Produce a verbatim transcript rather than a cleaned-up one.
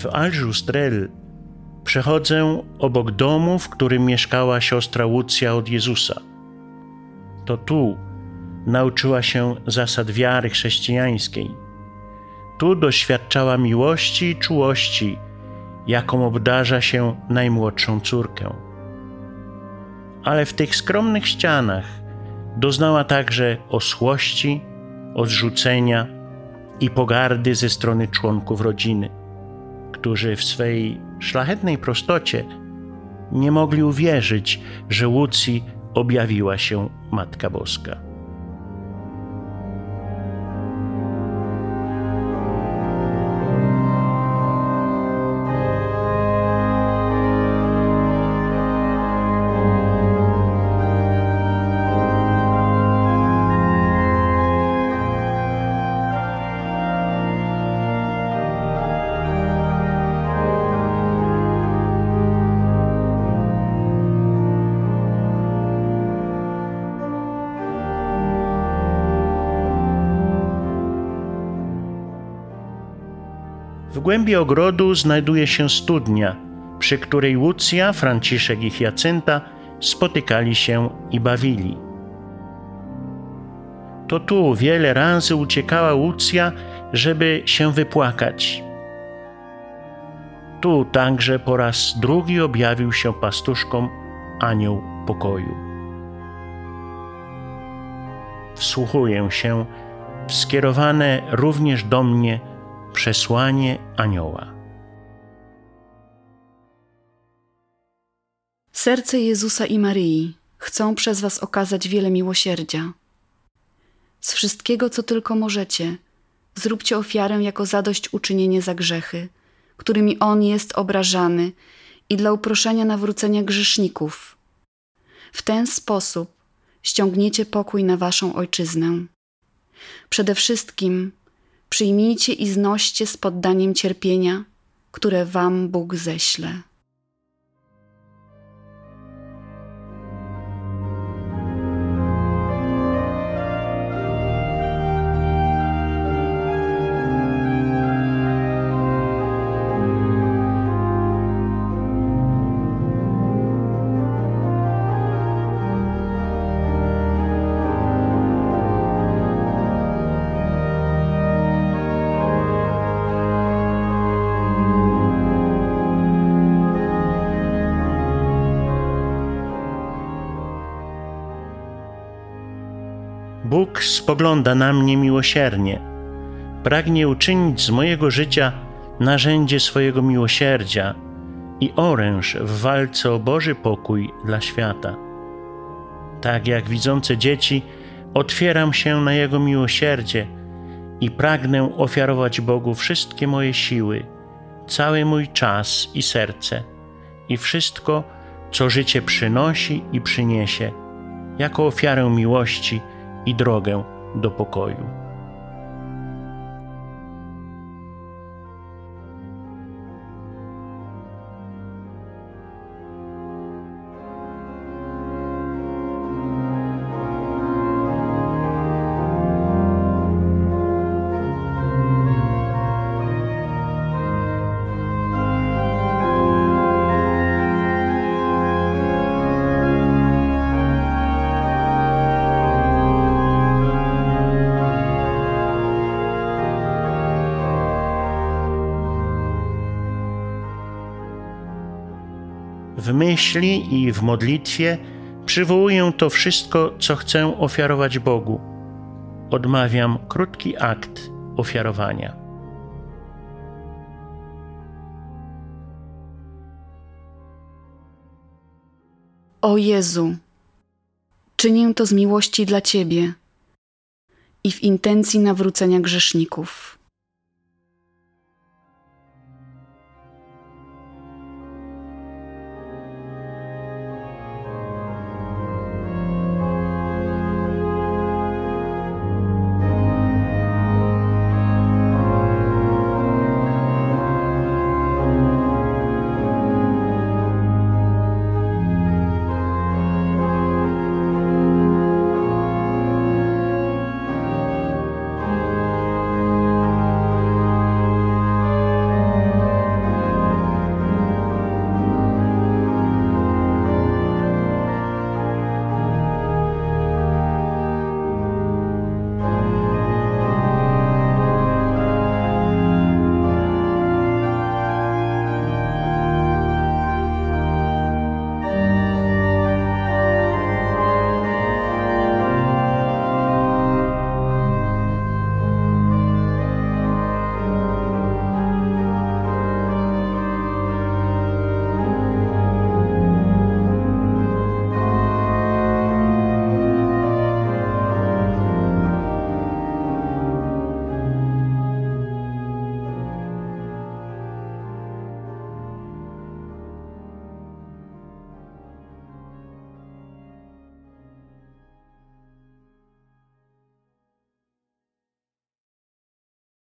W Aljustrel przechodzę obok domu, w którym mieszkała siostra Łucja od Jezusa. To tu nauczyła się zasad wiary chrześcijańskiej. Tu doświadczała miłości i czułości, jaką obdarza się najmłodszą córkę. Ale w tych skromnych ścianach doznała także oschłości, odrzucenia i pogardy ze strony członków rodziny, którzy w swej szlachetnej prostocie nie mogli uwierzyć, że Łucji objawiła się Matka Boska. W głębi ogrodu znajduje się studnia, przy której Łucja, Franciszek i Hiacynta spotykali się i bawili. To tu wiele razy uciekała Łucja, żeby się wypłakać. Tu także po raz drugi objawił się pastuszkom anioł pokoju. Wsłuchuję się w skierowane również do mnie przesłanie anioła. Serce Jezusa i Maryi chcą przez was okazać wiele miłosierdzia. Z wszystkiego, co tylko możecie, zróbcie ofiarę jako zadośćuczynienie za grzechy, którymi On jest obrażany, i dla uproszenia nawrócenia grzeszników. W ten sposób ściągniecie pokój na waszą ojczyznę. Przede wszystkim przyjmijcie i znoście z poddaniem cierpienia, które wam Bóg ześle. Bóg spogląda na mnie miłosiernie. Pragnie uczynić z mojego życia narzędzie swojego miłosierdzia i oręż w walce o Boży pokój dla świata. Tak jak widzące dzieci, otwieram się na Jego miłosierdzie i pragnę ofiarować Bogu wszystkie moje siły, cały mój czas i serce i wszystko, co życie przynosi i przyniesie, jako ofiarę miłości i drogę do pokoju. W myśli i w modlitwie przywołuję to wszystko, co chcę ofiarować Bogu. Odmawiam krótki akt ofiarowania. O Jezu, czynię to z miłości dla Ciebie i w intencji nawrócenia grzeszników.